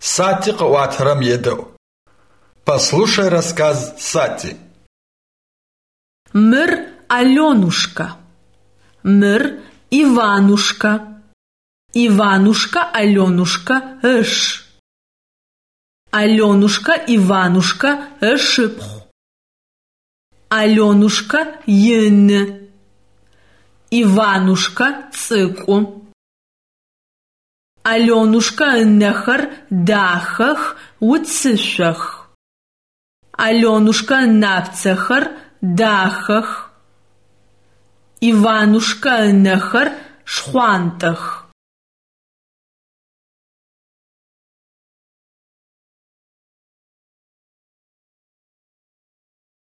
Сати къыӏуатэрэм едэӏу. Послушай рассказ Сати. Мыр Аленушка. Мыр Иванушка. Иванушка, Аленушка, ыш. Аленушка, Иванушка, ышыпхъу. Аленушка ины. Иванушка цӏыкӏу. Аленушка ынэхэр дахэх, уцышъох. Аленушка напцэхэр дахэх. Иванушка ынэхэр шхъуантӏэх.